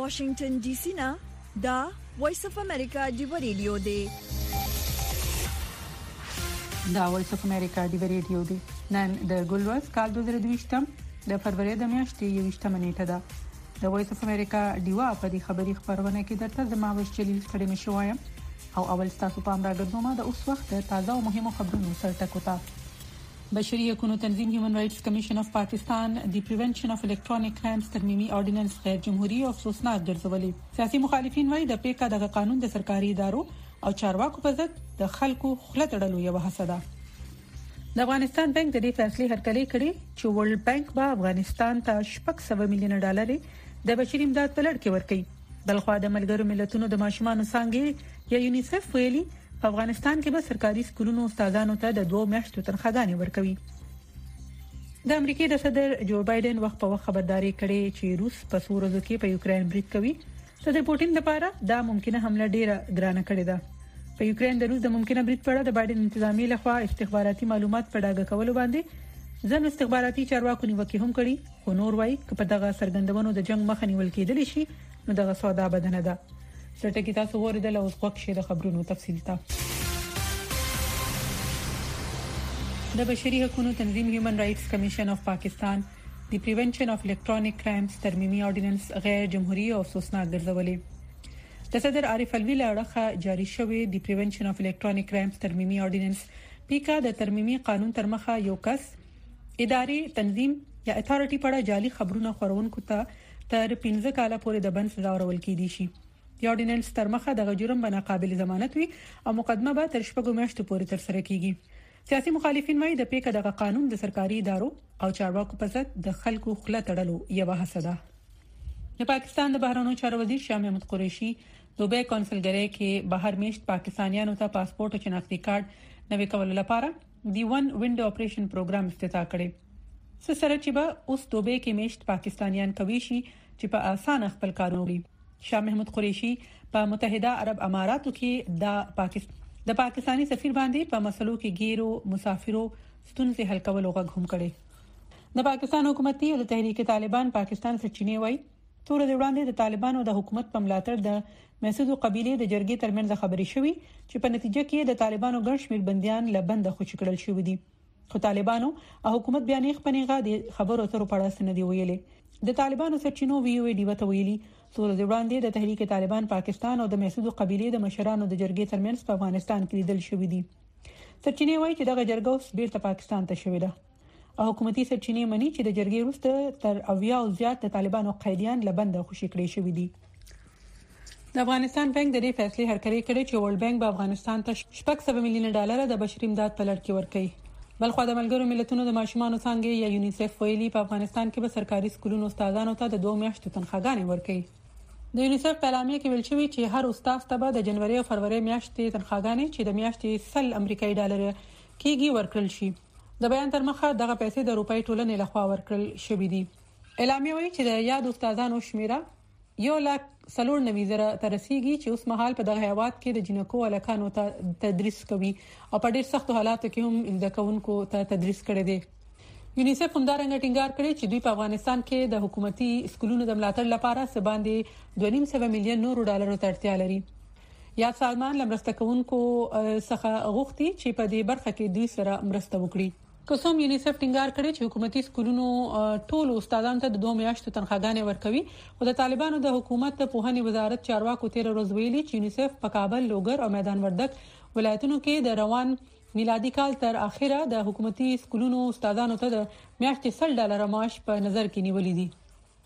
واشنگټن ډي سي نه دا وایس اف امریکا دی ریډیو دی. دا وایس اف امریکا دی ریډیو دی. نن د ګلورس کال 2022 د فروری د میاشتې 21 نیټه ده. د وایس اف امریکا دیوا په دې خبري خبرونه کې درته زموږ چلیل ستړي مشوایم او اول تاسو په امر راګرځوم د اوس وخت تازه او مهمو خبرونو سره ټکوتا. بشري حقوقو تنظیم هیومن رائټس کمیشن اف پاکستان دی پریونشن اف الکترونیک کرایمز ترمیمي اورډیننس غیر جمهوریت او افسوسناک ګرځولې. سیاسي مخالفین وایي د پیکا دغه قانون د سرکاري ادارو او چارواکو په ضد د خلکو خله تړلو یو هڅه ده. د افغانستان بانک د دې فیصلې هرکلی کړي چې ورلد بانک به افغانستان ته $600 میلیون د بشري امداد په لړ کې ورکړي. بلخو د ملګرو ملتونو د ماشومان څنګه یا یونیسف ویلي په افغانستان کې به سرکاري سکولونو استادانو ته د 2 میاشتو تنخواهګانې ورکوي. د امریکای د صدر جو بایدن وخت په وخت خبرداري کړې چې روس په څو ورځو کې په یوکرين برید کوي. صدر پوتین لپاره دا ممکنه حمله ډیره ګرانه کړې ده. په یوکرين د روس د ممکنه برید په اړه د بایدن انتظامی لخوا استخباراتي معلومات په ډاګه کولو باندې ځنو استخباراتي چارواکو نیوکه هم کړي. خو نور وايي چې په دغه سرګندونو د جنگ مخه نیول کېدل شي نو دغه سودا بدنه ده. سرټکی تاسو ورته اوس وخت شه د خبرونو تفصیل ته. د بشري حقوقو تنظیم هیومن رائټس کمیشن اف پاکستان دی پریونشن اف الکترونیک کرایمز ترمیمي اورډیننس غیر جمهوریت او افسوسناک ګرځولې. د صدر عارف الوی لړخه جاری شوی دی پریونشن اف الکترونیک کرایمز ترمیمي اورډیننس پیکا د ترمیمي قانون تر مخه یو کس اداري تنظیم یا اتھارټي په اړه جعلي خبرونه خورونکو ته تر 15 کاله پورې د بند سزا ورکول کېدی شي. د اورډیننس تر مخه د جرم بنا قابل ضمانت وي او مقدمه به تر 6 میاشتو پورې تر سره کیږي. سیاسي مخالفین وايي د پیکا دغه قانون د سرکاري ادارو او چارواکو په ضد د خلکو خله تړلو یو هڅه ده. د پاکستان د بهرنیو چارو وزیر شاه محمود قریشي دوبه کونسلګری کې بهر میشت پاکستانیانو ته پاسپورت او شناختی کارت نوي کولو لپاره دی ون وینډو اپریشن پروګرام افتتاح کړي. سره چې به اوس دوبه کې میشت پاکستانیان کوي شي چې په اسانه خپل کارونه وکړي. شاه محمود قریشي په متحده عرب اماراتو کې د پاکستانی سفیر باندې په مسلو کې غیرو مسافرو ستونزې حل کولو غږ هم کړي. د پاکستان حکومت او د تحریک طالبان پاکستان سرچینې وایي تور د وړاندې د طالبانو د حکومت په ملاتړ د مسعود قبيله د جرګې ترمنځ خبري شوې چې په نتیجه کې د طالبانو ګڼ شمېر بنديان لبند خوشی کړل شوې دي. خو طالبانو او حکومت بیانې خپنیغه د خبرو تر په اړه سند ویلي. د طالبانو سرچینو ویو دی وته ویلي تور د وړاندې د تحریک طالبان پاکستان او د مسعود قبيله د مشرانو د جرګې ترمنځ په افغانستان کې لیدل شوې دي. سرچینې وایي چې دغه جرګه اوس بیرته پاکستان ته شوې ده. او حکومتي سرچینې مني چې د جرګې وروسته تر 80 او زیات د طالبانو قیدیان لبند خوشی کړي شوې دي. د افغانستان بانک د دې فیصلې هرکلی کړي چې ورلد بانک به افغانستان ته $600 میلیون د بشري امداد په لړ کې ورکړي. بلخو د ملګرو ملتونو د ماشومان څنګه یا یونیسف ویلي په افغانستان کې به سرکاري سکولونو استادانو ته د 2 میاشتو تنخواهګانې ورکړي. د یونیسف په اعلامیه کې ویل شوی چې هر استاد ته به د جنوري او فروری میاشتې تنخواهګانې چې د میاشتې $100 امریکایي کېږي ورکړل شي. د بیان تر مخه دغه پیسې د روپۍ ټولنې لخوا ورکړل شوې دي. اعلامیه وایي چې د یاد استادانو شمیره 1,94,000 ته رسیدي چې اوس مهال په دغه هیواد کې د جنکو الکانو ته تدریس کوي او په ډېر سخت حالاتو کې هم د کوونکو ته تدریس کړي دي. یونیسف همدارنګه ټینګار کړی چې دوی په افغانستان کې د حکومتي سکولونو د ملاتړ لپاره سباندې $2.5 میلیون ته اړتیا لري. یا سازمان لمرسته کوونکو څخه غوښتي چې په دې برخه کې دوی سره مرسته وکړي. کوم یونیسف ټینګار کړی چې حکومتي سکولونو ټول استادانو ته د 2 میاشتو تنخواهګانې ورکوي. او د طالبانو د حکومت د پوهنې وزارت چارواکو تیر ورځ ویلي چې یونیسف په کابل، لوګر او میدان وردګ ولایتونو کې د روان میلادي کال تر اخره د حکومتي سکولونو استادانو ته د میاشتې $100 معاش په نظر کې نیولې دي.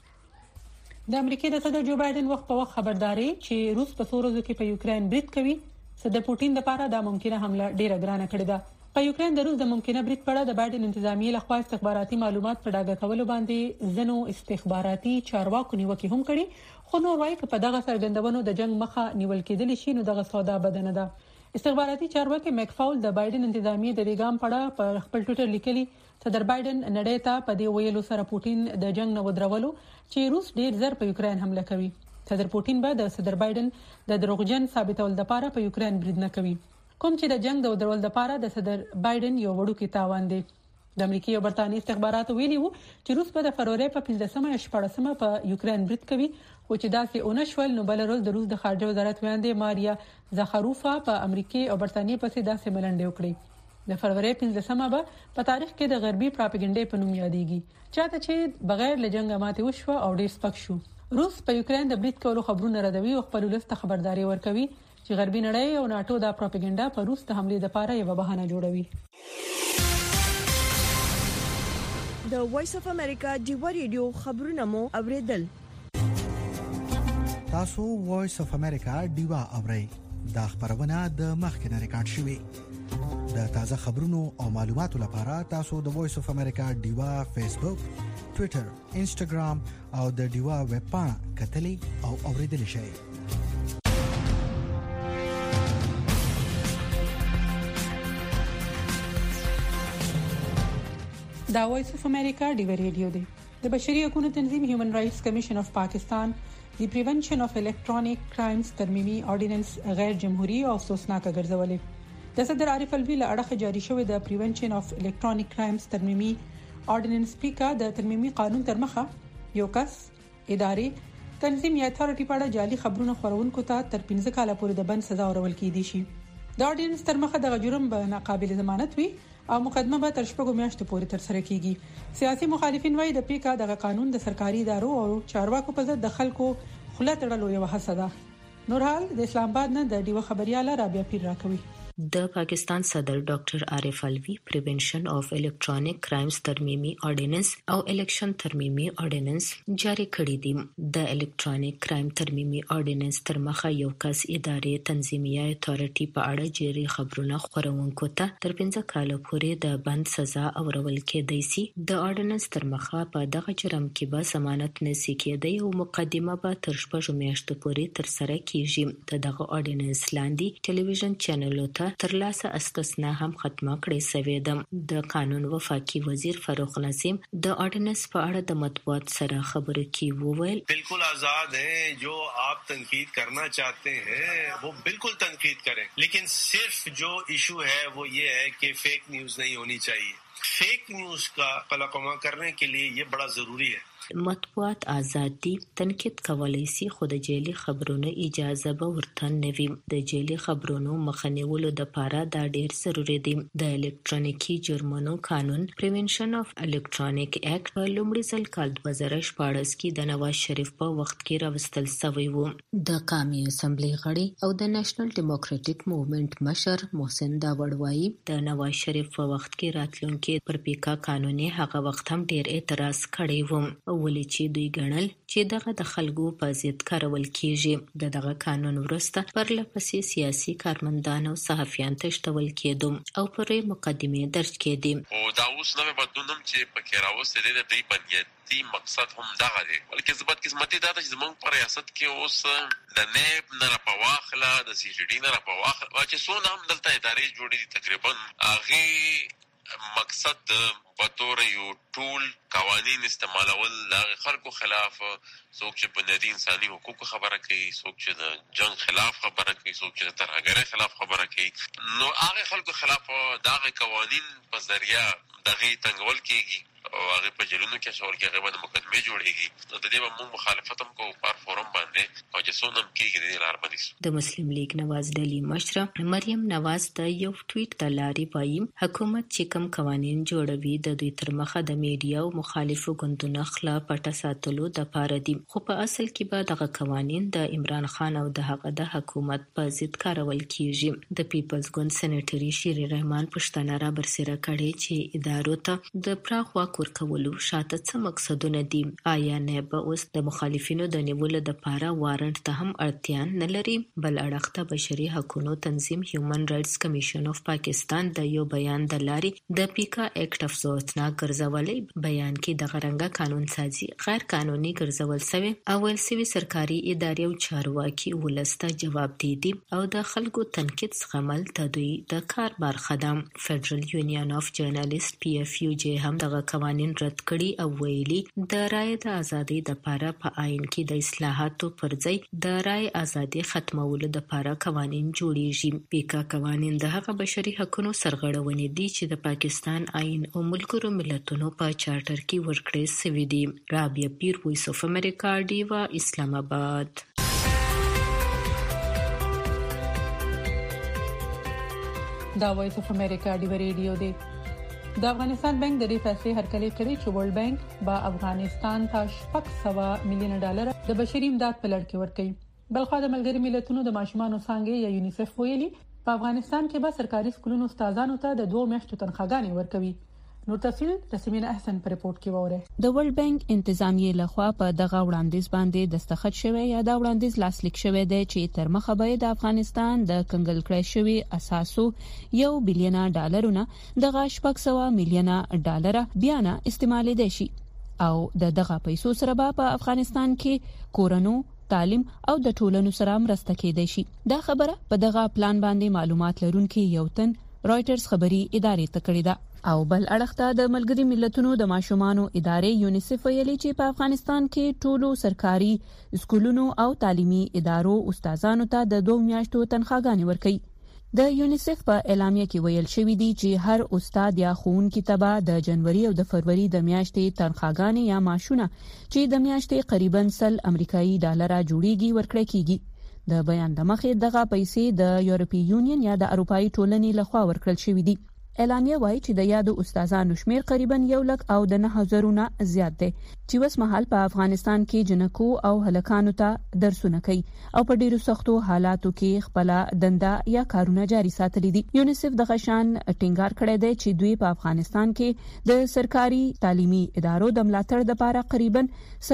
د امریکای د صدر جو بایدن وخت په وخت خبرداري چې روس په څو ورځو کې په یوکرين برید کوي. صدر پوتین لپاره دا ممکنه حمله ډیره ګرانه کړې ده. په یوکرين د روس د ممکنه برید په اړه د بایدن انتظامی لخوا استخباراتي معلومات په ډاګه کولو باندې ځنو استخباراتي چارواکو نیوکه هم کړي. خو نور وايي چې په دغه سرګندونو د جنگ مخه نیول کېدل شي نو دغه سودا بدنه ده. استخباراتي چارواکي میکفاول د بایدن انتظامی د پیغام په اړه په خپل ټوئیټر لیکلي صدر بایدن نړۍ ته په دې ویلو سره پوتین د جنگ نه ودرولو چې روس ډیر زر په یوکرين حمله کوي. صدر پوتین به د صدر بایدن د دروغجن ثابتول لپاره په یوکرين برید نه کوي. کوم چې د جنگ د ودرول لپاره د صدر بایدن یو وړوکی تاوان دی. د امریکای او برتانیې استخباراتو ویلي وو چې روس په فروری په 15مه 14مه په یوکرين برید کوي او چې داسې اونشول نو بل ورځ د روس د خارجه وزارت ویاندې ماریا زخاروفا په امریکای او برتانیې پسې داسې ملنډې وکړې د فروری 15مه په تاریخ کې د غربي پروپاګاندا په نوم یادېږي چاته چې بغیر له جنگ ماته وشو او ډیر سپک شو. روس په یوکرين د برید کولو خبرونه ردوي او خپل ولست خبرداري ورکوي چې غربي نړۍ او ناتو د پروپاګاندا په روس ته حمله لپاره یو بهانه جوړوي. د وایس اف امریکا ډیو ریډیو خبرونه مو اوریدل. تاسو وایس اف امریکا ډیو اورئ دا خبرونه د مخکنه ریکارډ شوی. د تازه خبرونو او معلوماتو لپاره تاسو د وایس اف امریکا ډیو فیسبوک، ټوئیټر، انسټاګرام او د ډیو ویب پاڼه کتلی او اوریدل شئ. دا وایس اف امریکا ډیو ریډیو دی. د بشري حقوقو تنظیم هیومن رائټس کمیشن اف پاکستان دی پریونشن اف الکترونیک کرایمز ترمیمي اورډیننس غیر جمهوریت او افسوسناکه ګرځولې. د صدر عارف الوی له اړخه جاری شوی د پریونشن اف الکترونیک کرایمز ترمیمي اورډیننس پیکا د ترمیمي قانون تر مخه یو کس، ادارې، تنظیم یا اتھارټي په اړه جعلي خبرونه خورونکو ته تر 15 کاله پورې د بند سزا ورکول کېدی شي. د اورډیننس تر مخه د جرم به ناقابل ضمانت وي او مقدمه به تر 6 میاشتو پورې تر سره کیږي. سیاسي مخالفین وایي د پیکا د قانون د سرکاري ادارو او چارواکو په ضد د خلکو خله تړلو یو حسد ده. نورحال د اسلام آباد نه د ډیو خبرياله رابعه پیر راکوي. د پاکستان صدر ډاکټر عارف الوی پریونشن اف الکترونیک کرایمز ترمیمي اورډیننس او الیکشن ترمیمي اورډیننس جاری کړی دی. د الکترونیک کرایم ترمیمي اورډیننس تر مخه یو کس، ادارې، تنظیمي اتھارټي په اړه جری خبرونه خورونکو ته تر 15 کال پورې د بند سزا اورول کېدای شي. د اورډیننس تر مخه په دغه جرم کې به ضمانت نشي کېدای او مقدمه به تر 6 میاشتو پورې تر سره کیږي. دغه اورډیننس لاندې ټلویزیون چینلونو ته تر لاسه استثنا هم ختمه کړې سوې ده. د قانون وفاقي وزیر فاروق نسیم د اورډیننس په اړه د مطبوعات سره خبرو کې وویل بالکل آزاد ہیں، جو آپ تنقید کرنا چاہتے ہیں وہ بالکل تنقید کریں، لیکن صرف جو ایشو ہے وہ یہ ہے کہ فیک نیوز نہیں ہونی چاہیے. فیک نیوز کا قلمقامہ کرنے کے لیے یہ بڑا ضروری ہے. مطبوعات آزاد دي، تنقید کولای شي، خو د جعلي خبرونو اجازه به ورته نه وي. د جعلي خبرونو مخنیولو لپاره دا ډیر ضروری دی. د الکترونیکي جرمونو قانون پریونشن اف الکترونیک اکټ په لومړي ځل کال 2014 کې د نواز شریف په وخت کې راوستل شوی و. د قومي اسمبلی غړي او د نېشنل ډیموکراټک موومېنټ مشر محسن داوړ وایي د نواز شریف په وخت کې راتلونکي پر پیکا قانوني هغه وخت هم ډیر اعتراض کړی و، ولې چې دوی ګڼل چې دغه د خلکو په ضد کارول کیږي. دغه قانون وروسته پرلپسې سیاسي کارمندان او صحافیان تشتول کېدو او پرې مقدمې درج کېدې. او دا اوس نوې بدلون چې پکې راوستل دي د بنیادی مقصد هم دغه دی، بلکې زبات قسمتي دا چې زمونږ په ریاست کې اوس د نیب نه راپواخله، د سی جی ډي نه راپواخله چې څونه هم دلته ادارې جوړې دي تقریبا هغه مقصد بطور یو ټول قوانین استعمالول د خلکو خلاف، څوک چې بنیادی انساني حقوق خبره کوي، څوک چې د جنگ خلاف خبره کوي، څوک چې د ترهګرۍ خلاف خبره کوي، نو هغه خلکو خلاف دغه قوانین په ذریعہ دغه تنګول کیږي او هغه په جلونو کې شول کې هغه د مقدمه جوړیږي. نو د دې به موږ مخالفت هم کوو پر فورم باندې او چې څونه کېږي د لار باندې. د مسلم لیگ نواز ډلې مشره مریم نواز د یو ټویټ د لارې وایي حکومت چې کوم قوانین جوړوي د دوی تر مخه د میډیا او مخالفو ګوندونو خلاف پټه ساتلو د پاره دي، خو په اصل کې به دغه قوانین د عمران خان او د هغه د حکومت په ضد کارول کیږي. د پیپلز ګوند سېنیټري شیر رحمان پښتنه را برسره کړي چې ادارو ته د پراخ واک ورکولو شاته څه مقصدونه دي. آیا نه به اوس د مخالفینو د نیولو لپاره وارنټ ته هم اړتیا نه لري؟ بل اړخ ته بشري حقوقو تنظیم هیومن رائټس کمیشن اف پاکستان د یو بیان د لارې د پیکا اکټ افسوسناک ګرځولې. بیان کې د غرنګه قانون سازي غیر قانوني ګرځول شوی او ول سوي سرکاري ادارې او چارواکي ولسته جواب دي او د خلکو تنقید څخه عمل ته دوی د کار برخه ده. فدرال یونین اف جرنالیست پی اف یو جی هم دغه قوانين رد کړي او ویلي د رای د ازادۍ لپاره په آئین کې د اصلاحاتو پر ځای د رای ازادۍ ختمولو لپاره قوانين جوړیږي. پیکا قوانين د هغه بشري حقوقو سرغړونې دي چې د پاکستان آئین او ملګرو ملتونو په چارټر کې ورکړل شوی دي. رابعه پیر، وایس اف امریکا، ډیوا، اسلام آباد. دا وایس اف امریکا ډیوا ریډیو دی. د افغانستان بانک د دې فیصلې هرکلی کړی چې ورلد بانک با افغانستان ته $600 میلیون د بشري امداد په لړ کې ورکړي. بلخو د ملګري ملتونو د ماشومانو څانګې یا یونیسف ویلي په افغانستان کې به سرکاري سکولونو استادانو ته د 2 میاشتو تنخواګانې ورکوي. نو تفصیل رسمین احسن پر رپورت کې وره. د ورلد بانک انتظامیه لخوا په دغه وړاندیز باندې دستخط شوی یا د وړاندیز لاسلیک شوی دی چې تر مخه به د افغانستان د کنګل کړی شوی اساسو $1 بلین دغه $600 میلیون بیا نه استعمالېدای شي او دغه پیسو سره په افغانستان کې کورونو، تعلیم او د ټولنو سره مرسته کېدای شي. دا خبره په دغه پلان باندې معلومات لرونکي یو تن رائټرز خبري ادارې ته کړې ده او بل اړخ ته د ملګري ملتونو د ماشومانو ادارې یونیسف ویلي چې په افغانستان کې ټولو سرکاري سکولونو او تعلیمي ادارو استادانو ته د 2 میاشتو تنخواګانې ورکړي. د یونیسف په اعلامیه کې ویل شوی دی چې هر استاد یا ښوونکي ته به د جنوري او د فروری د میاشتې تنخواګانې یا معاشونه چې د میاشتې قریبا $100 امریکایي جوړیږي ورکړي کیږي. د بیان د مخې دغه پیسې د یورپی یونین یا د اروپאי ټولنې لخوا ورکړل شوې دي. اعلامیه وايي چې د یادو استادانو شمیر قریبا 1,09,000 نه زیات دی چې اوس مهال په افغانستان کې جنکو او هلکانو ته درسونه کوي او په ډیرو سختو حالاتو کې خپل دنده یا کارونه جاري ساتلي دي. یونیسف د غشان ټینګار کړی دی چې دوی په افغانستان کې د سرکاري تعلیمي ادارو د ملاتړ لپاره قریبا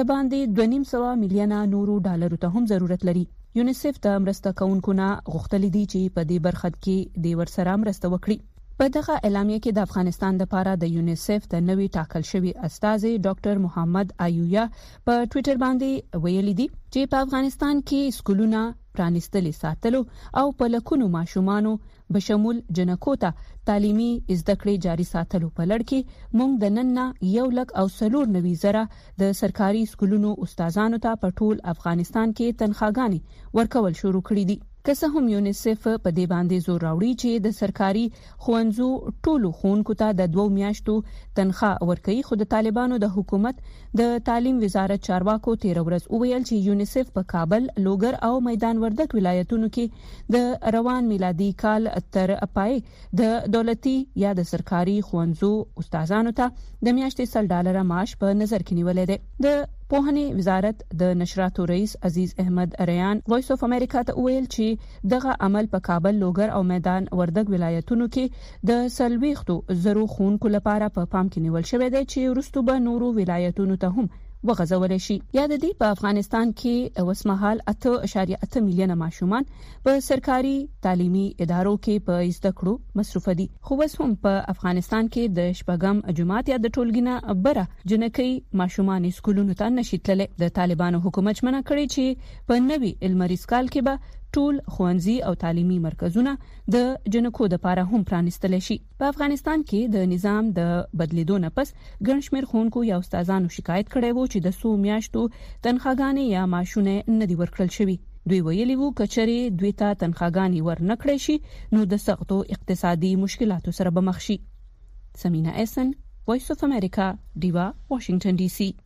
$2.5 میلیون ته هم ضرورت لري. یونیسف د مرسته کوونکو نه غوښتل دي چې په دې برخه کې د ورسره مرسته وکړي. په دغه اعلامیه کې د افغانستان لپاره د یونیسف د نوي ټاکل شوی استاذ ډاکټر محمد ایویا په ټوئیټر باندې ویلي دي چې په افغانستان کې سکولونه پرانیستل ساتلو او په لکونو ماشومانو بشمول جنکو ته تعلیمي زده کړې جاري ساتلو په لړ کې موږ د نن نه 1,94,000 د سرکاري سکولونو استادانو ته په ټول افغانستان کې تنخواګانې ورکول شروع کړې دي. که څه هم یونیسف په دې باندې زور راوړي چې د سرکاري ښوونځو ټولو ښوونکو ته د 2 میاشتو تنخواه ورکړي، خو د طالبانو د حکومت د تعلیم وزارت چارواکو 13 ورځ وویل چې یونیسف په کابل، لوګر او میدان وردګ ولایتونو کې د روان میلادي کال تر پای د دولتي یا د سرکاري ښوونځو استادانو ته د میاشتې $100 معاش په نظر کې نیولې ده. د پوهنې وزارت د نشراتو رئیس عزیز احمد ریان وایس اف امریکا ته ویل چې دغه عمل په کابل، لوګر او میدان وردګ ولایتونو کې د 40,000 ښوونکو لپاره په پام کې نیول شوی دی چې وروسته به نورو ولایتونو ته هم وغځول شي. یا د دې په افغانستان کې اوس مهال 8.8 میلیونه ماشومان په سرکاري تعلیمي ادارو کې په زده کړو مصروف دي. خو اوس هم په افغانستان کې د شپږم جماعت یا د ټولګینه بره جنکۍ ماشومان سکولونو ته نشي تللی. د طالبانو حکومت منع کړی چې په نوي علمي کال کې به ټول ښوونځي او تعلیمي مرکزونه د جنکو لپاره هم پرانیستل شي. په افغانستان کې د نظام د بدلیدو نه پس ګڼ شمېر ښوونکو یا استادانو شکایت کړی وو چې د 100 میاشتو تنخواګانې یا معاشونه نه دي ورکړل شوي. دوی ویلي وو کچري دوی ته تنخواګانې ورنکړې شي نو د سختو اقتصادي مشکلاتو سره به مخ شي. سمینا احسن، وایس اف امریکا، ډیوا، واشنگټن ډي سي.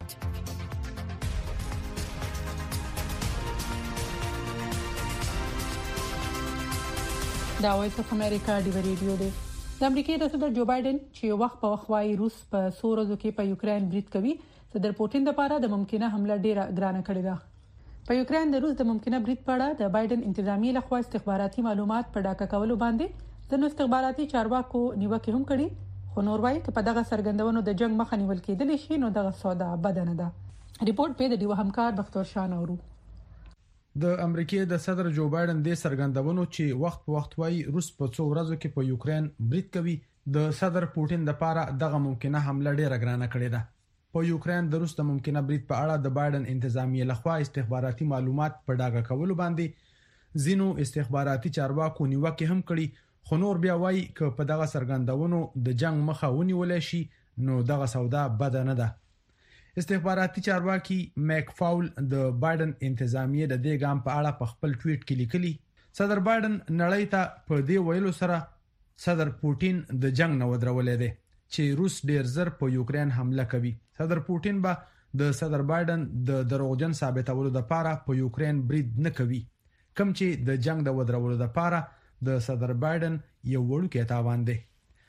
دا وایس اف امریکا ډیوا ریډیو دی. د امریکای د صدر جو بایدن چې وخت په وخت وايي روس په 100 ورځو کې په یوکرين برید کوي، صدر پوتین لپاره د ممکنه حمله ډیره ګرانه کړې ده. په یوکرين د روس د ممکنه برید په اړه د بایدن انتظامیه لخوا استخباراتي معلومات په ډاکه کولو باندې د استخباراتي چارواکو نیوکه هم کړې، خو نور وايي چې په دغه سرګندونو د جنگ مخه نیول کېدل شي نو دغه سودا بدنه ده. ریپورت په د دیو همکار بختور شاه نورو. د امریکای د صدر جو بایدن د سرګندونو چې وخت په وخت وايي روس په 100 ورځو کې په یوکرين برید کوي، د صدر پوتین لپاره دغه ممکنه حمله ډیره ګرانه کړې ده. په یوکرين د روس د ممکنه برید په اړه د بایدن انتظامیه لخوا استخباراتي معلومات په ډاګه کولو باندې زینو استخباراتي چارواکو نیوکه هم کړي، خو نور بیا وايي چې په دغه سرګندونو د جنگ مخه ونیول شي نو دغه سودا بد نه ده. استخباراتي چارواکي میک فاول د بایدن انتظامیه د دې ګام په اړه په خپل ټویټ کې لیکلي صدر بایدن نړۍ ته په دې ویلو سره صدر پوتین د جنگ نه ودرولې دي چې روس ډیر زر په یوکرين حمله کوي. صدر پوتین به د صدر بایدن د دروغجن ثابتولو لپاره په یوکرين برید نه کوي، کوم چې د جنگ د ودرولو لپاره د صدر بایدن یو وړوکی تاوان دی.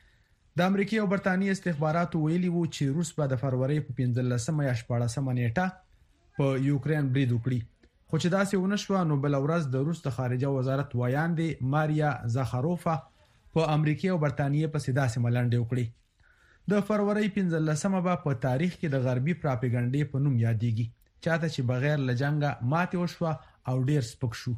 د امریکای او برتانیې استخباراتو ویلي وو چې روس به د فروری په 15 یا 14 نیټه په یوکرين برید وکړي، خو چې داسې ونه شو نو بل ورځ د روس د خارجه وزارت وایاندې ماریا زاخاروفا په امریکای او برتانیې په سیداسه ملنډه وکړي. د فروری 15 به په تاریخ کې د غربي پراپګاندا په نوم یادېږي، چاته چې بغیر لجنګه ماته وشو او ډیر سپک شو.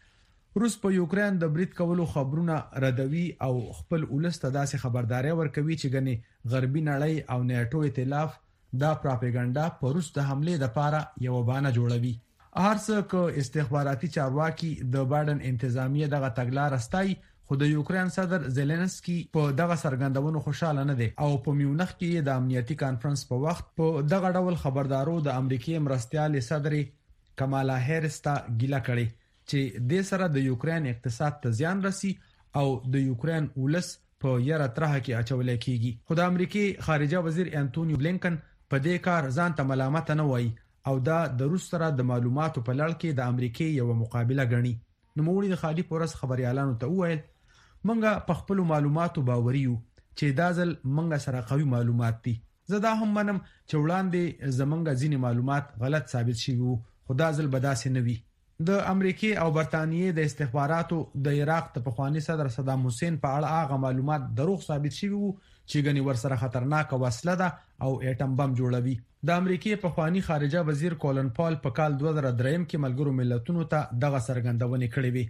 روس په یوکرين د برید کولو خبرونه ردوي او خپل ولسته داسې خبرداري ورکوي چې غني غربي نړۍ او نیټو ائتلاف دا پراپګاندا په روس د حمله لپاره یو بانه جوړوي. هرڅه ک استخباراتي چارواکي د بایدن انتظامیه دغه تګلار استای، خو د یوکرين صدر زيلنسکي په دغه سرګندونو خوشاله نه دي او په میونخ کې د امنیتي کانفرنس په وخت په دغه ډول خبردارو د امریکای مرستيال صدر کمالا هریس ته ګیله کړې چې د سره د یوکرين اقتصاد ته زیان رسی او د یوکرين ولس په یره ترخه کې اچول کېږي. خو د امریکای خارجه وزیر انټونیو بلینکن په دې کار ځان ته ملامت نه وایي او دا د روس سره د معلوماتو په لړ کې د امریکای یو مقابله ګڼي. نو موږ د خالي پورس خبريالانو ته وویل منګه په خپل معلوماتو باور یو چې دا ځل منګه سره قوي معلومات دي. زه دا هم منم چې وړاندې زمونږ ځینې معلومات غلط ثابت شي وو، خو دا ځل به داسې نه وي. د امریکای او برتانیې د استخباراتو د عراق د پخوانی صدر صدام حسین په اړه هغه معلومات دروغ ثابت شوي وو چې غني ورسره خطرناک وسله ده او اټم بم جوړوي. د امریکای پخوانی خارجه وزیر کولن پال په کال 2003 کې ملګرو ملتونو ته دغه سرګندونې کړې وي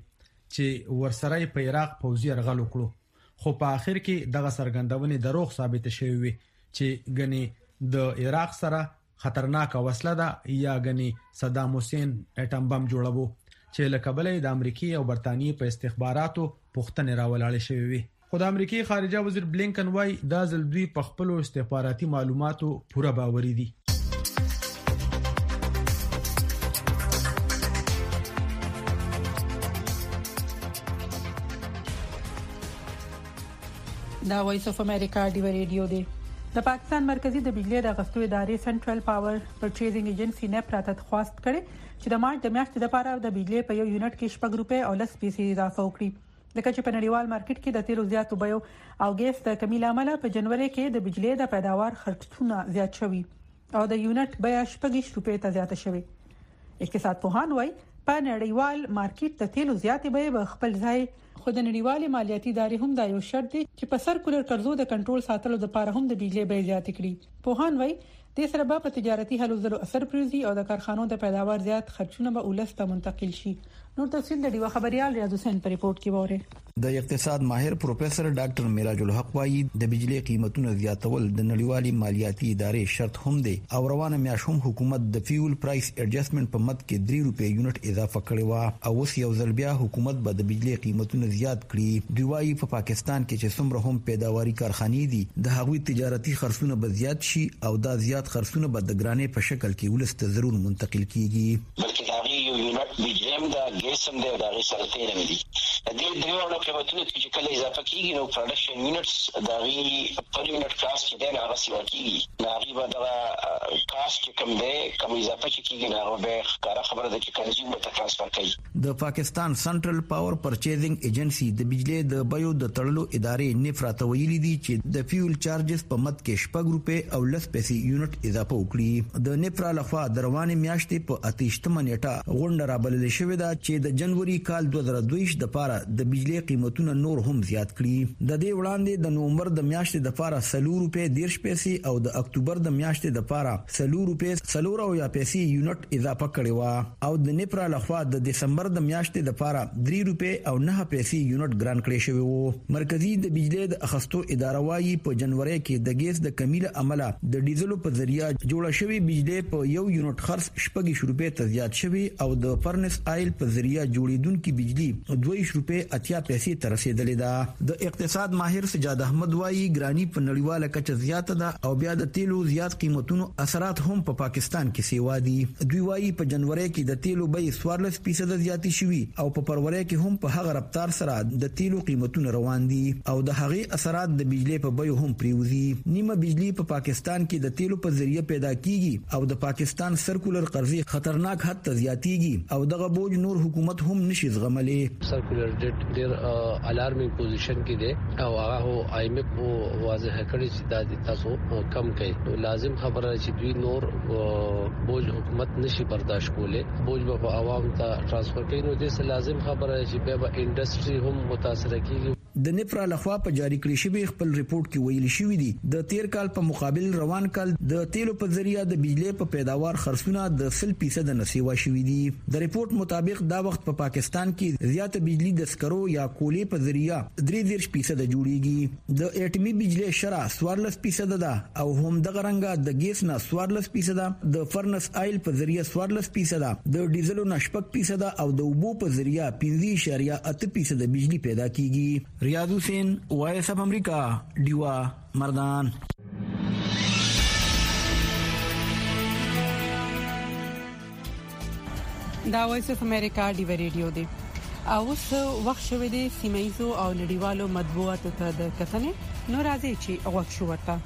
چې ورسره په عراق پوځي یرغل وکړو، خو په اخر کې دغه سرګندونې دروغ ثابت شوي وي چې غني د عراق سره خطرناک وسله ده یا غني صدام حسین اټم بم جوړاوه چې له کبلې د امریکای او برتانیې په استخباراتو پوښتنې راولاړې شوې وي. خو د امریکای خارجه وزیر بلینکن وايي دا ځل دوی په خپل استخباراتي معلوماتو پوره باوري دي. دا وایس اف امریکا دی ریډیو دی. د پاکستان مرکزی د بجلی د غستو ادارې سنټرل پاور پرچیزینګ ایجنسی نه پراته خواست کړي چې د مارچ د میاشتې لپاره د بجلی په یو یونټ کې 6 روپے او 10 پیسې اضافه وکړي. لکه چې په نړیوال مارکیټ کې د تیلو زیاتو بیو او ګیس د کمی لامل په جنوري کې د بجلی د پیداوار خرڅونه زیات شوي او د یونټ بیه 6 روپے ته زیاته شوي. اقتصاد پوهان وايي په نړیوال مارکیټ د تیلو زیاتې بیې خپل ځای، خو د نړیوالې مالیاتي ادارې هم دا یو شرط دی چې په سرکولر قرضو د کنټرول ساتلو لپاره هم د بجلی بیې زیات کړي. پوهان وايي د سره په تجارتي هلو ځلو اثر پروزي او د کارخانو د پیداوار زیات خرچونه به ولسته منتقل شي. نور تفصیل د ډیوا خبريال ریاض حسین په ریپورت کې وره. د اقتصاد ماهر پروفیسور ډاکټر میراج الحق وايي د بجلی قیمتونو زیاتول د نړیوالي مالیاتي ادارې شرط هم دی او روانه میاشت هم حکومت د فیول پرایس ایڈجسټمنټ په مد کې 3 روپے یونټ اضافه کړی و او اوس یو ځل بیا حکومت به د بجلی قیمتونو زیات کړي. دوی وايي په پاکستان کې چې څومره هم پیداواري کارخانې دي د هغوی تجارتي خرڅونه به زیات شي او دا زیات خرڅونه به د ګرانې په شکل کې ولست ضرور منتقل کیږي. بلکې دا یو یونټ بجلی دا ګیسم دی دا سره تیر نه دي. د دې دریو قیمتونو چې کله اضافه کیږي نو پروډکشن یونټس دا وی پر یونټ کاست چې دا هغه سیوا کیږي. دا به دا کاست کوم دی کوم اضافه کیږي نه به کار خبره ده چې کنزیومر ته ترانسفر کوي. د پاکستان سنټرل پاور پرچیزینګ ایجنسی د بجلی د بیو د تړلو ادارې نفرات ویلي دي چې د فیول چارجز په مد کې 6 روپے او 10 پیسې یونټ اضافه وکړي. د نفرا لخوا د روانې میاشتې په 28 نیټه غونډه رابلل شوې ده چې د جنوري کال 2022 د پاره د بجلی قیمتونه نور هم زیات کړي. د دې وړاندې د نومبر د میاشتې د پاره 4 روپے 10 پیسې او د اکتوبر د میاشتې د پاره 4 روپے 4 او یا پیسې یونټ اضافه کړي و او د نپرا لخوا د دسمبر د میاشتې د پاره 3 روپے او 9 پیسې یونټ ګران کړي شوی وو. مرکزی د بجلی د اخستو اداره وايي په جنوري کې د ګیس د کمیله عمله د ډیزلو په ذریعہ جوړه شوی بجلی په یو یونټ خرڅ 6 روپے ته زیات شوی او د فرنس آیل په ذریعہ جوړیدونکو بجلی 2 روپے 80 پیسې تر رسیدلې ده. د اقتصاد ماهر سجاد احمد وايي ګرانی په نړیواله کچه زیاته ده او بیا د تیلو زیات قیمتونو اثرات هم په پاکستان کې سیوا دي. دوی وايي په جنوري کې د تیلو بیه 14% زیاتی شوي او په فروری کې هم په هغه رفتار سره د تیلو قیمتونه روان دي او د هغې اثرات د بجلی په بیو هم پریوزي. نیمه بجلی په پاکستان کې د تیلو په ذریعہ پیدا کیږي او د پاکستان سرکولر قرضې خطرناک حد ته زیاتیږي او دغه بوج نور حکومت هم نشي زغملی. سرکولر ډیټ ډیر الارمینګ پوزیشن کې دی او هغه آی ایم ایف واضح کړی چې دا تاسو کم کړئ. لازم خبره چې دوی نور بوج حکومت نشي برداشت کوله، بوج به عوام ته ټرانسفر کړي. نو د لازم خبره چې به انډستری هم متاثر کیږي. د نفرا لخوا په جاری کړی شوی خپل ریپورت کې ویل شوی دی د تیر کال په مقابل روان کال د تیلو په ذریعہ د بجلی په پیداوار خرڅونه د 100% نسیوا شوی دی. د ریپورت مطابق دا وخت په پاکستان کې زیاته بجلی د سکرو یا کولې په ذریعہ 33% جوړیږي. د اټمی بجلی شرح 14% ده او هم د غرنګا د ګیس نه 14%، د فرنس آیل په ذریعہ 14%، د ډیزلو نه 6% او د اوبو په ذریعہ 5.8% بجلی پیدا کیږي. ریاض حسین، وایس اف امریکا، ډیوا مردان. دا وایس اف امریکا ډیوا ریډیو دی. اوس وخت شوه دی سیمایزو او نړیوالو مطبوعاتو ته د کتنې نو راځي چې اوښ شو ورته.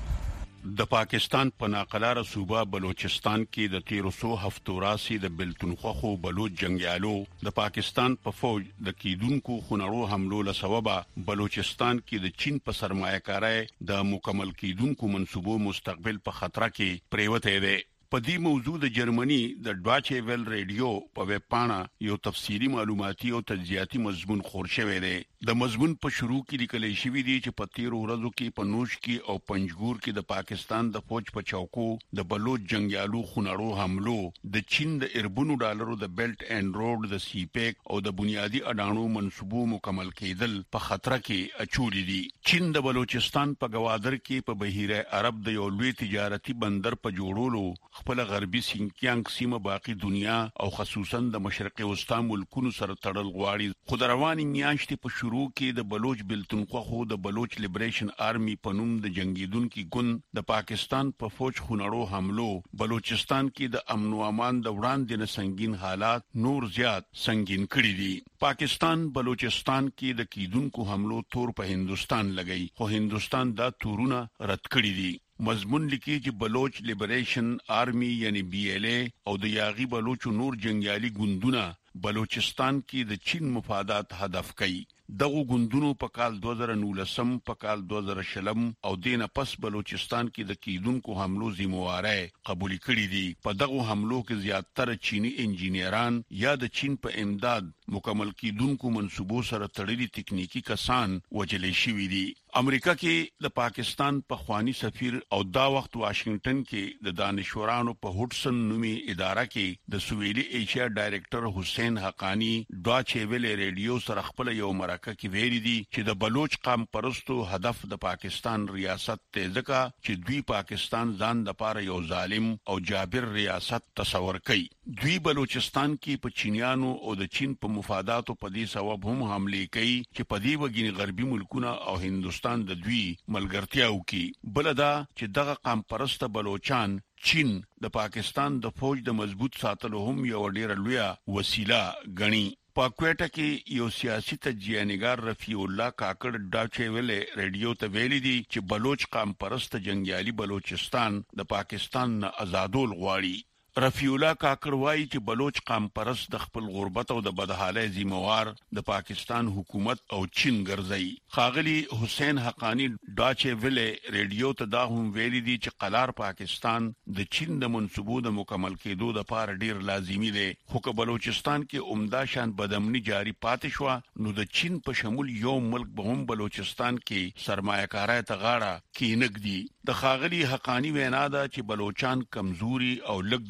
د پاکستان په ناقلاره صوبه بلوچستان کې د 1300 هفتو راسي د بلتونخو بلوچ جنگیالو د پاکستان په فوج د کیدونکو خنړو حملو له سببه بلوچستان کې د چین په سرمایه‌کارۍ د مکمل کیدونکو منسوبو مستقبل په خطر کې پریوته دی. په دې موضوع د جرمني د ډاچه ویل ریډیو په ویب پاڼه یو تفصیلی معلوماتي او تجزیاتي مضمون خور شوی دی. د مضمون په شروع کې لیکل شوی دی چې په 13 ورځو کې په نوش کې او پنجګور کې د پاکستان د فوج په چوکو د بلوچ جنگیالو خنړو حملو د چین د $1 اربونو د بیلټ اینڈ روډ د سی پیک او د بنیادی اډانو منسوبو مکمل کېدل په خطر کې اچولې دي. چین د بلوچستان په گوادر کې په بحیره عرب د یو لوی تجارتي بندر په جوړولو خپل غربي سینکیانګ سیمه باقی دنیا او خصوصا د مشرق وسطا ملکونو سره تړل غواړي. خو د رواني میاشتې په شروع کې د بلوچ بلتونخو د بلوچ لیبریشن آرمی په نوم د جنگیدونکو ګوند د پاکستان په فوج خنړو حملو بلوچستان کې د امن او امان د وړاندې نه سنگین حالات نور زیات سنگین کړي دي. پاکستان بلوچستان کې د کیدونکو حملو تور په هندستان لګي، خو هندستان دا تورونه رد کړي دي. مضمون لیکي چې بلوچ لیبریشن آرمی یعنی BLA او د یاغي بلوچو نور جنگیالي ګوندونه بلوچستان کې د چین مفادات هدف کوي. دغه ګوندونو په کال 2019 په کال 2020 او دینه پس بلوچستان کې د کیدونکو حملو ذمہواری قبول کړي دي. په دغه حملو کې زیاتره چینی انجینران یا د چین په امداد مکمل کیدونکو منسوبو سره تړلي تکنیکی کسان وجلې شوي دي. امریکا کې د پاکستان په خوانی سفیر او دا وخت واشنگټن کې د دانشورانو په هډسن نومي اداره کې د سویلي ایشیا ډایریکټر حسین حقانی ډاچه ویل ریډیو سره خپل یو کې ویلي دي چې د بلوچ قوم پرستو هدف د پاکستان ریاست ته ځکه چې دوی پاکستان ځان د پاره یو ظالم او جابر ریاست تصور کوي. دوی بلوچستان کې په چینیانو او د چین په مفاداتو په دې سبب هم حمله کوي چې په دې وګینی غربي ملکونه او هندستان د دوی ملګرتیا وکړي. بلدا چې دغه قوم پرست بلوچان چین د پاکستان د فوج د مضبوط ساتلو هم یو ډیره لویه وسیله غني. په کوټه کې یو سیاسي تجزیه‌نګار رفیع الله کاکړ ډاچه ویل ریډیو ته ویلي دي چې بلوچ قوم پرست جنگیالي بلوچستان د پاکستان نه آزادول غواړي. رفیع الله کاکړ وایي چې بلوچ قوم پرست د خپل غربت او د بدحالۍ ذمہوار د پاکستان حکومت او چین ګرځي. خاغلی حسین حقانی ډاچه ویل ریډیو ته دا هم ویلي دي چې قلار پاکستان د چین د منسوبو د مکمل کېدو لپاره ډیر لازمي دی. خو که بلوچستان کې عمده شان بدامني جاری پاتې شو نو د چین په شمول یو ملک به هم بلوچستان کې سرمایه‌کارۍ ته غاړه کېنګدي. د خاغلی حقانی وینا ده چې بلوچان کمزوري او لږ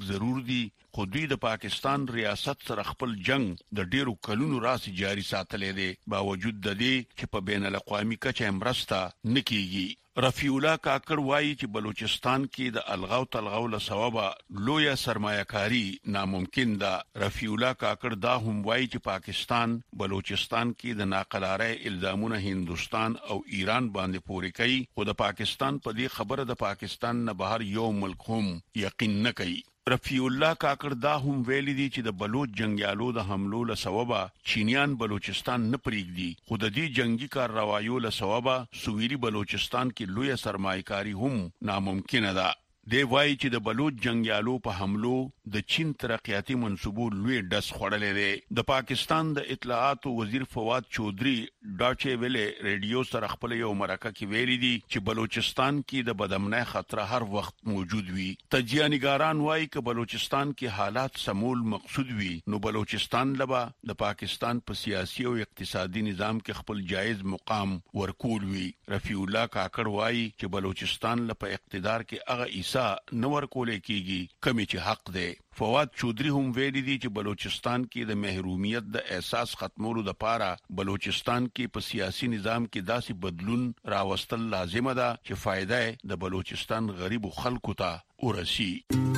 ضرور دي خو دوی د پاکستان ریاست سره خپل جنگ د ډیرو کلونو راځي جاری ساتلې دي باوجود د دې چې په بین الاقوامي کچه مرسته نکېږي رفیع الله کاکړ وایي چې بلوچستان کې د الغاو تلغاو له سببه لویه سرمایه‌کاري ناممکن ده رفیع الله کاکړ دا هم وایي چې پاکستان بلوچستان کې د ناقلاره الزامونه هندستان او ایران باندې پوري کوي خو د پاکستان په دې خبره د پاکستان نه بهر یو ملک هم یقین نه کوي رفیع الله کاکړ دا هم ویلي دي چې د بلوچ جنگیالو د حملو له سببه چینیان بلوچستان نه پریږدي خو د دې جنگي کارروایو له سببه سویلي بلوچستان کې لویه سرمایه‌کاري هم ناممکن ده دی وایي چې د بلوچ جنگیالو په حملو د چین ترقیاتي منصوبو لوی ډس خوړلې دي د پاکستان د اطلاعات وزیر فواد چودري ډاچې ویلې ریډیو سره خپل یو مرکه کې ویلي دي چې بلوچستان کې د بدامنۍ خطر هر وخت موجود وي تجزیه‌نګاران وایي چې بلوچستان کې حالات سمول مقصود وي نو بلوچستان لبا د پاکستان په سیاسي او اقتصادي نظام کې خپل جایز مقام ورکول وي رفیع الله کاکړ وایي چې بلوچستان لپاره اقتدار کې هغه نور کولې کیږي کمی چې حق دی فواد چودري هم ویلي دي چې بلوچستان کې د محرومیت د احساس ختمولو لپاره بلوچستان کې په سیاسي نظام کې داسې بدلون راوستل لازم ده چې فائدہ د بلوچستان غریب خلکو ته ورسي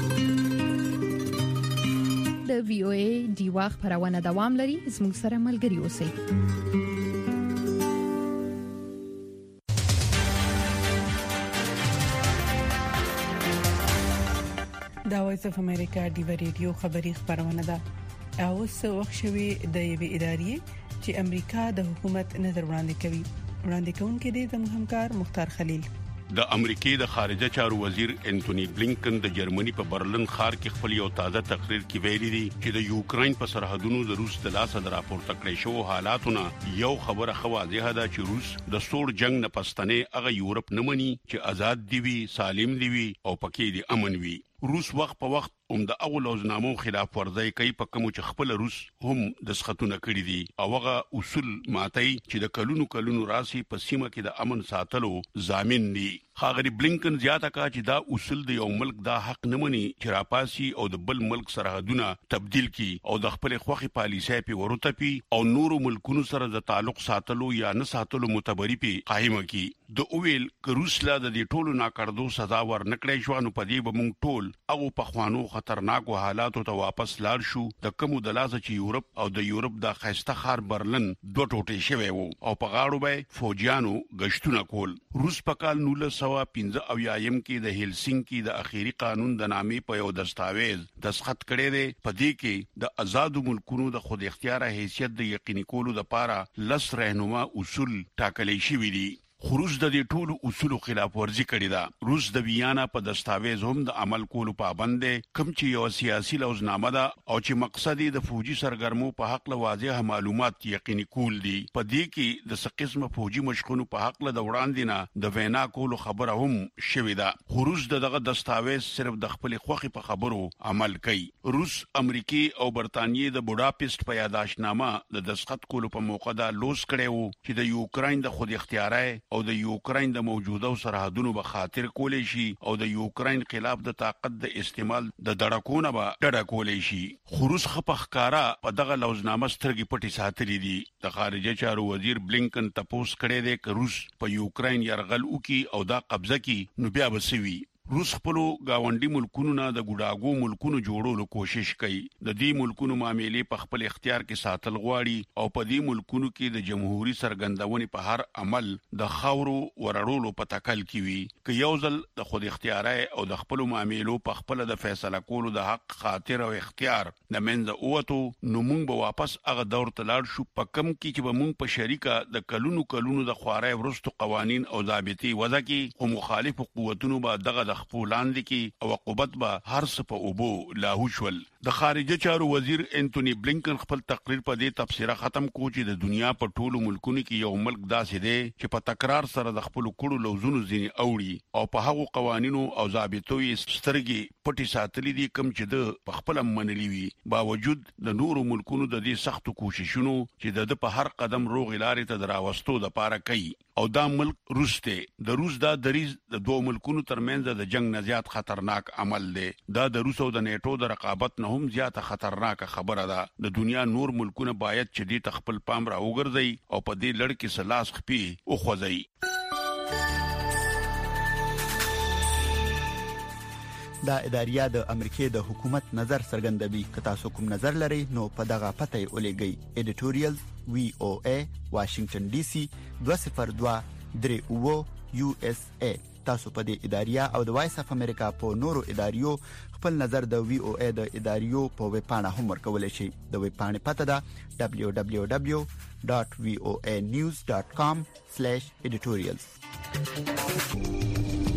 د وی او ای دی واخ پرونه دوام لري زموږ سره ملګری اوسئ دا وایس اف امریکا دی ریډیو خبری خبرونه ده او څو وخت شوی د یوې ادارې چې امریکا د حکومت نظر وړاندې کوونکې دی زموږ همکار مختار خلیل د امریکای د خارجه چارو وزیر انټونی بلینکن د جرمني په برلین ښار کې خپل یو تازه تقریر کې ویلي دي چې د یوکرين په سرحدونو د روس د لاسه د راپورته کړی شو حالاتونه یو خبره خو واضحه ده چې روس د سوړ جنگ نه پستنې هغه یورپ نه مني چې آزاد دی وي سالم دی وي او پکې دی امن وي روس وخت په وخت د اول لوزنامو خلاف ورزي کوي په کوم چې خپل روس هم د سختونه کړی دي او هغه اصول ماتي چې د کلونو راسي په سیمه کې د امن ساتلو ضامن دي خاغری بلینکن زیاته کا چې دا اصول د یو ملک دا حق نه مني چې راپاسي او د بل ملک سرحدونه تبديل کړي او د خپل خوخي پالیسۍ په ورته پی او نورو ملکونو سره د تعلق ساتلو یا نه ساتلو متبري په قائمه کړي د اویل ک روسلا د دې ټولو ناکردو سزا ورنکړې شو نو په دې به مونږ ټول او په خوانو خطرناکو حالاتو ته واپس لاړ شو د کومو د لاسه چې یورپ او د یورپ د خسته خار برلن دوه ټوټې شوی وو او په غاړو به فوجیانو غشتونه کول روس په کال 1915 او یایم کې د هلسینکی د اخیری قانون د نامې په یو دستاویز دسخط کړي دي په دې کې د آزادو ملکونو د خود اختیار حیثیت د یقیني کولو لپاره لس رهنما اصول ټاکلي شوي دي روس د دې ټولو اصولو خلاف ورزي کړې ده روس د ویانا په دستاویز هم د عمل کولو پابند دی کوم چې یو سیاسي لوزنامه ده او چې مقصد د فوجي سرګرمو په حق له واضح معلومات یقیني کول دي په دې کې د سقسمه فوجي مشقونو په حق له وړاندې نه د وینا کولو خبره هم شوې ده روس دغه دستاویز صرف د خپل خوخي په خبرو عمل کوي روس امریکای او برتانیې د بوډاپست په یاداشتنامه د دسخط کولو په موقع دا لوس کړي وو چې د یوکرين د خود اختیاري او د یوکرين د موجوده سرحدونو به خاطر کولې شي او د یوکرين خلاف د طاقت د استعمال د دړکونه به ډډه کولې شي خروس خپخکارا په دغه لوزنامه سترګې پټي ساتلې دي د خارجه چارو وزیر بلینکن تپوس کړي دی چې روس په یوکرين يرغل وکي او دا قبضه کی نو بیا وسوي روس خپل گاونډي ملکونو نه د ګډاګو ملکونو جوړولو کوشش کوي د دې ملکونو معاملې په خپل اختیار کې ساتل غواړي او په دې ملکونو کې د جمهوریت سرګندونې په هر عمل د خاورو ورړولو په تکل کې وي چې یو ځل د خود اختیاري او د خپل معاملو په خپل د فیصله کولو د حق خاطر او اختیار د منځ اوته نو موږ به واپس هغه دور ته لاړ شو په کم کې چې به موږ په شریکه د کلونو د خوارای ورستو قوانين او ضابطي وضع کې او مخالف قوتونو به دغه خپل لاندې کې او عقوبت به هر څه په اوبو لاهو شول د خارجه چارو وزیر انټونی بلینکن خپل تقریر په دې تفسیر ختم کو چې د دنیا په ټولو ملکونو کې یو ملک داسې دی چې په تکرار سره د خپل کړو لوزونو ځینی اوړي او په هغو قوانینو او ضابطو یې سترګې پټي ساتلې دي کوم چې د خپل منلي وي باوجود د نورو ملکونو د دې سختو کوششونو چې د په هر قدم روغ لارې ته دراوستو د پاره کوي او دا ملک روس ته د روس دا دریز د دوه ملکونو ترمنځ د جنگ نه زیات خطرناک عمل دی دا د روس او د نیټو د رقابت نه هم زیاته خطرناک خبره ده د دنیا نور ملکونه باید چې دې تخپل پام را وګرځي او په دې لړ کې سلاس خپي او خوځي. دا اداریه د امریکای د حکومت نظر څرګندوي که تاسو کوم نظر لرئ نو په دغه پته ولېږئ editorials VOA Washington DC 202 USA. تاسو په دې اداریه او د وایس اف امریکا په نورو اداریو خپل نظر د VOA د اداریو په ویب پاڼه هم ورکولای شئ. د ویب پاڼې پته ده www.voanews.com/editorials.